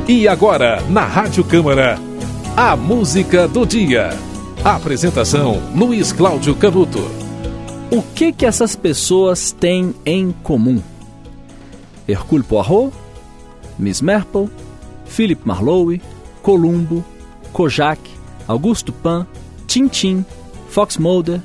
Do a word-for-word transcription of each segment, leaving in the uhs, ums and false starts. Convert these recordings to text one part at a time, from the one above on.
E agora, na Rádio Câmara, a música do dia. Apresentação, Luiz Cláudio Canuto. O que que essas pessoas têm em comum? Hercule Poirot, Miss Marple, Philip Marlowe, Columbo, Kojak, Auguste Dupin, Tintin, Fox Mulder,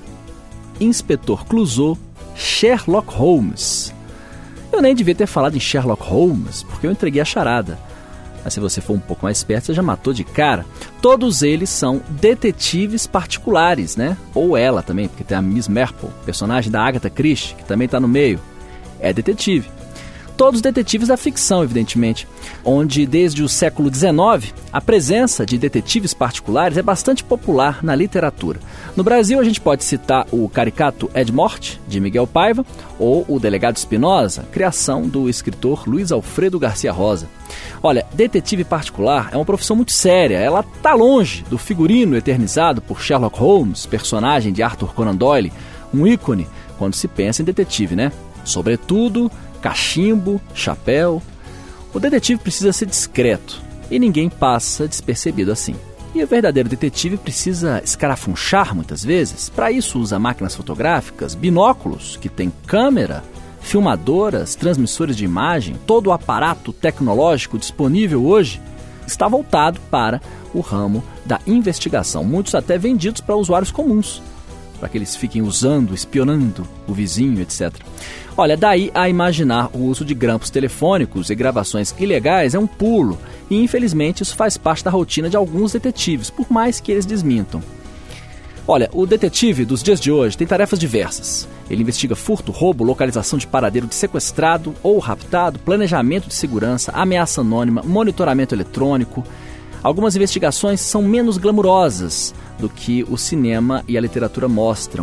Inspetor Clouseau, Sherlock Holmes. Eu nem devia ter falado em Sherlock Holmes, porque eu entreguei a charada. Mas se você for um pouco mais esperto, você já matou de cara. Todos eles são detetives particulares, né? Ou ela também, porque tem a Miss Marple, personagem da Agatha Christie, que também está no meio. É detetive. Todos detetives da ficção, evidentemente, onde desde o século dezenove a presença de detetives particulares é bastante popular na literatura. No Brasil a gente pode citar o caricato Ed Morte, de Miguel Paiva, ou o Delegado Espinosa, criação do escritor Luiz Alfredo Garcia Rosa. Olha, detetive particular é uma profissão muito séria, ela está longe do figurino eternizado por Sherlock Holmes, personagem de Arthur Conan Doyle, um ícone quando se pensa em detetive, né? Sobretudo, cachimbo, chapéu. O detetive precisa ser discreto e ninguém passa despercebido assim. E o verdadeiro detetive precisa escarafunchar muitas vezes. Para isso usa máquinas fotográficas, binóculos, que tem câmera, filmadoras, transmissores de imagem. Todo o aparato tecnológico disponível hoje está voltado para o ramo da investigação. Muitos até vendidos para usuários comuns, para que eles fiquem usando, espionando o vizinho, etcétera. Olha, daí a imaginar o uso de grampos telefônicos e gravações ilegais é um pulo, e infelizmente isso faz parte da rotina de alguns detetives, por mais que eles desmintam. Olha, o detetive dos dias de hoje tem tarefas diversas. Ele investiga furto, roubo, localização de paradeiro de sequestrado ou raptado, planejamento de segurança, ameaça anônima, monitoramento eletrônico. Algumas investigações são menos glamurosas do que o cinema e a literatura mostram.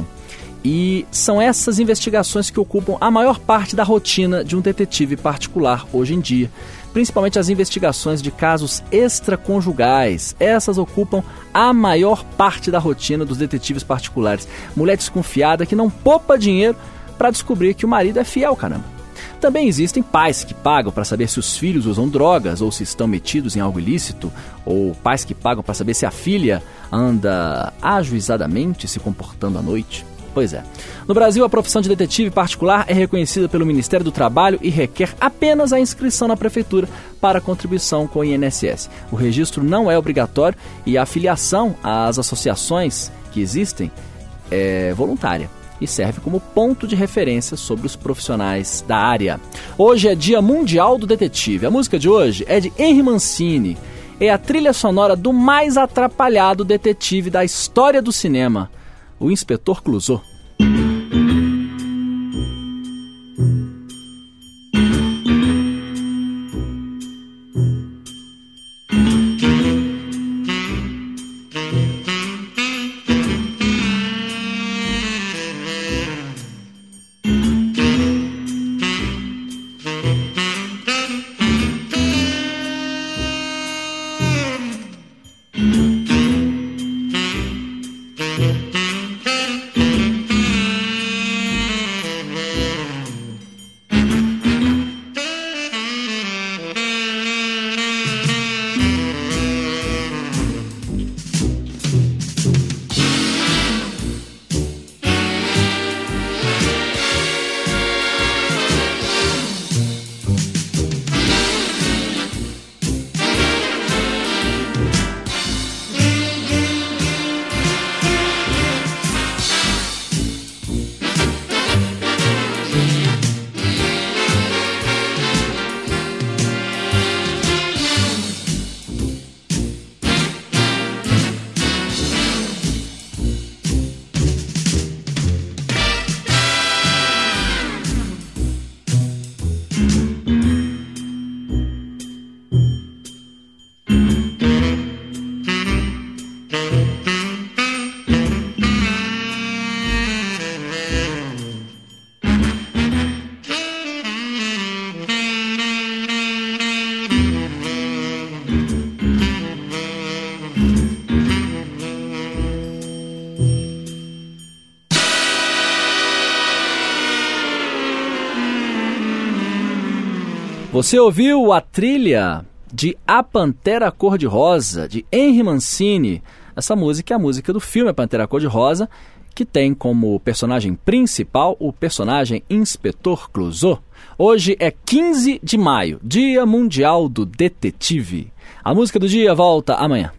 E são essas investigações que ocupam a maior parte da rotina de um detetive particular hoje em dia. Principalmente as investigações de casos extraconjugais. Essas ocupam a maior parte da rotina dos detetives particulares. Mulher desconfiada que não poupa dinheiro para descobrir que o marido é fiel, caramba. Também existem pais que pagam para saber se os filhos usam drogas ou se estão metidos em algo ilícito, ou pais que pagam para saber se a filha anda ajuizadamente se comportando à noite. Pois é. No Brasil, a profissão de detetive particular é reconhecida pelo Ministério do Trabalho e requer apenas a inscrição na Prefeitura para contribuição com o I N S S. O registro não é obrigatório e a afiliação às associações que existem é voluntária e serve como ponto de referência sobre os profissionais da área. Hoje é Dia Mundial do Detetive. A música de hoje é de Henry Mancini. É a trilha sonora do mais atrapalhado detetive da história do cinema, o Inspetor Clouseau. Você ouviu a trilha de A Pantera Cor-de-Rosa, de Henry Mancini. Essa música é a música do filme A Pantera Cor-de-Rosa, que tem como personagem principal o personagem Inspetor Clouseau. Hoje é quinze de maio, Dia Mundial do Detetive. A música do dia volta amanhã.